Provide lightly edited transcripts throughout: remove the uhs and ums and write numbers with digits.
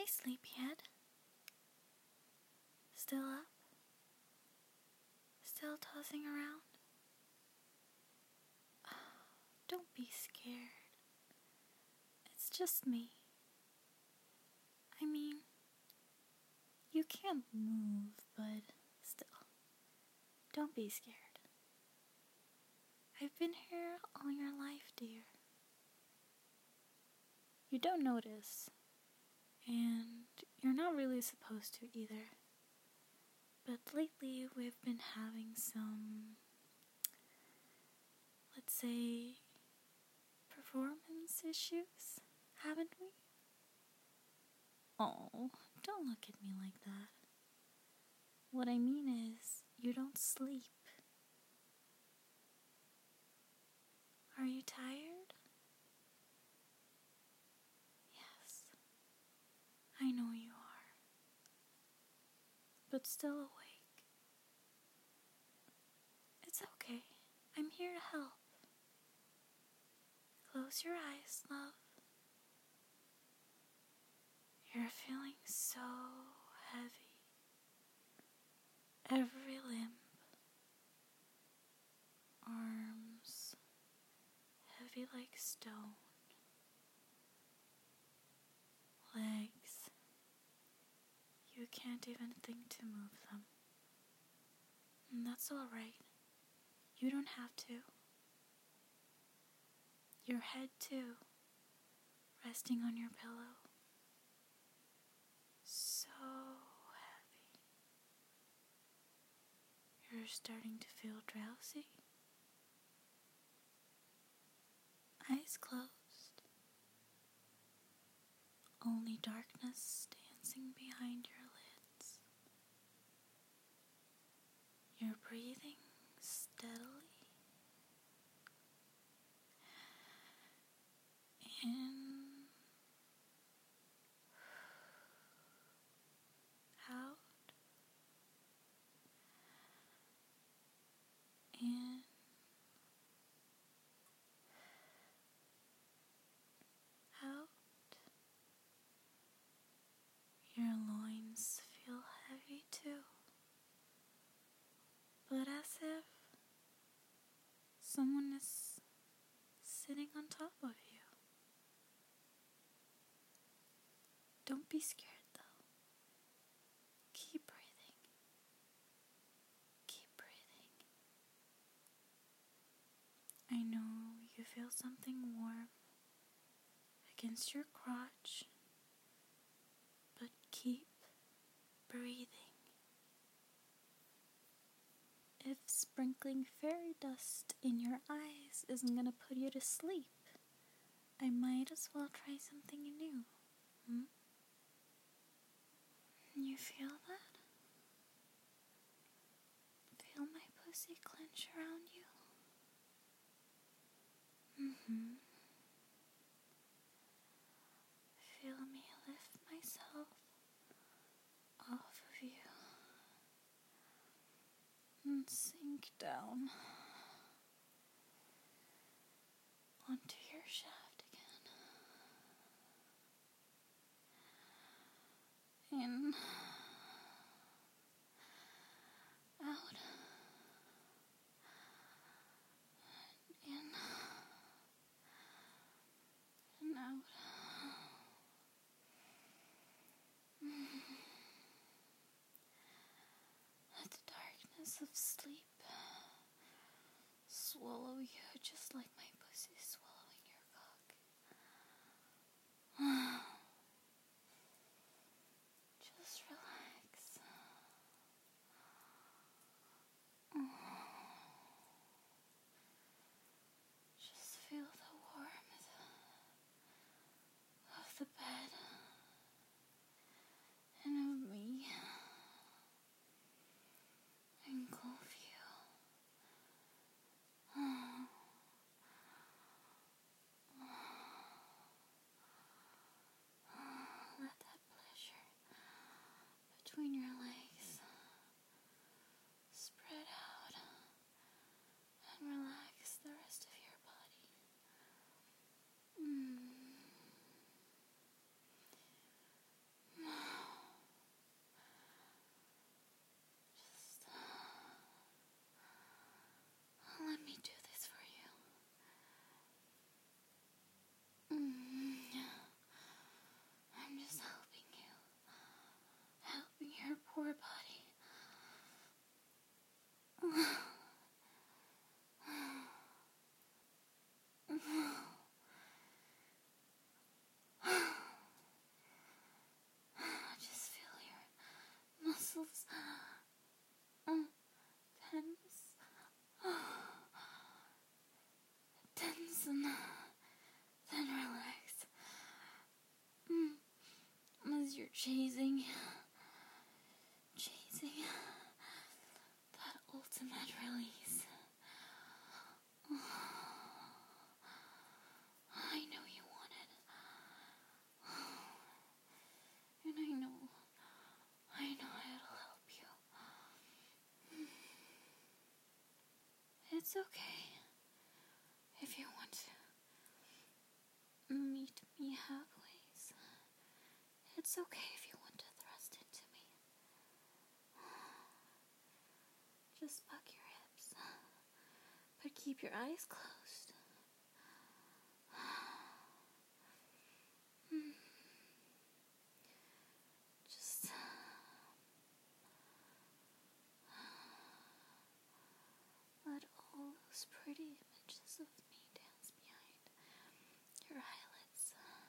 Hey, sleepyhead. Still up? Still tossing around? Don't be scared. It's just me. I mean, you can't move, but still. Don't be scared. I've been here all your life, dear. You don't notice, and you're not really supposed to either. But lately we've been having some, let's say, performance issues, haven't we? Oh, don't look at me like that. What I mean is, you don't sleep. Are you tired? Yes, I know you are. But still awake. It's okay. I'm here to help. Close your eyes, love. You're feeling so heavy. Every limb, arms, heavy like stone. Legs, you can't even think to move them. And that's alright. You don't have to. Your head too, resting on your pillow. So heavy. You're starting to feel drowsy. Eyes closed. Only darkness dancing behind your lids. You're breathing steadily. In, out, in, out. Your loins feel heavy too, but as if someone is sitting on top of you. Don't be scared though. Keep breathing. Keep breathing. I know you feel something warm against your crotch, but keep breathing. If sprinkling fairy dust in your eyes isn't gonna put you to sleep, I might as well try something new. You feel that? Feel my pussy clench around you? Feel me lift myself off of you and sink down onto your shaft again. In, out, in, and out. Let the darkness of sleep swallow you just like my pussy swallowing your cock. Just relax. Just feel the warmth of the bed and of me engulf you. body. Just feel your muscles tense and then relax. As you're chasing that ultimate release. I know you want it. And I know it'll help you. It's okay if you want to meet me halfway. It's okay if you want to thrust into me. Just buck your hips, but keep your eyes closed. Just let all those pretty images of me dance behind your eyelids.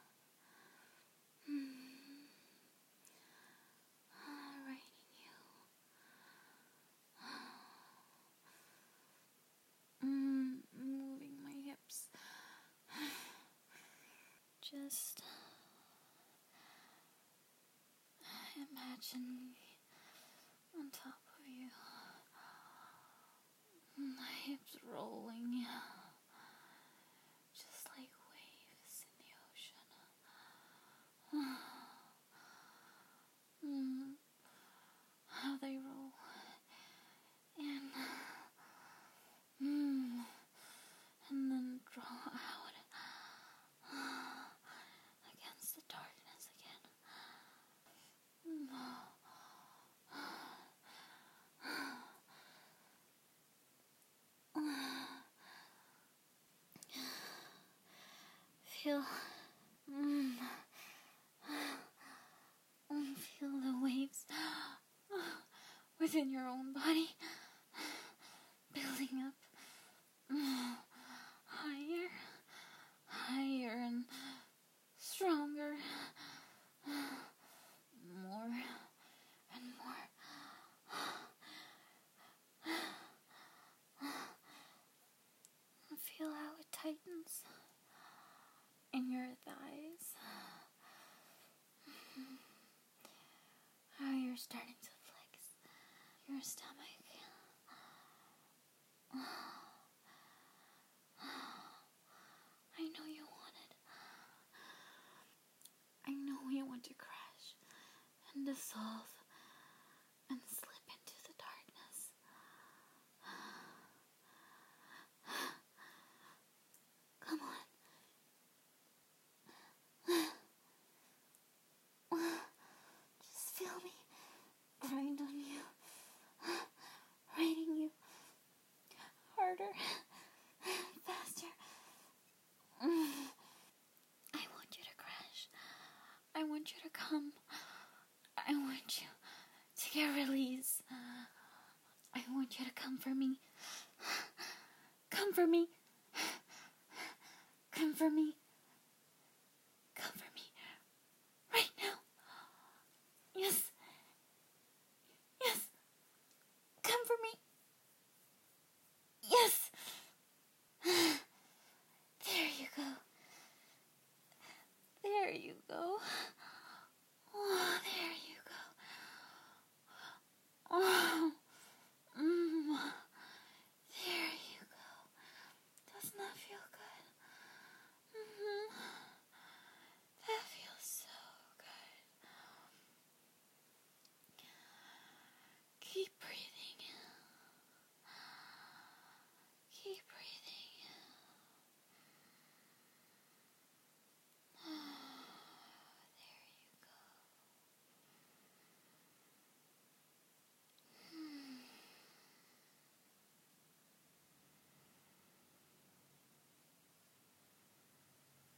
Writing you. Moving my hips. Just imagine me on top of you. My hips rolling. Just like waves in the ocean. How they roll and then draw out against the darkness again. Feel the waves within your own body building up higher and stronger, more and more. Feel how it tightens in your thighs. How you're starting to flex your stomach. I know you want it. I know you want to crash and dissolve and slip into the darkness. Come on. Just feel me grind on you, riding you harder, faster. I want you to crash. I want you to come. I want you to get release. I want you to come for me. Come for me. Come for me. Come for me.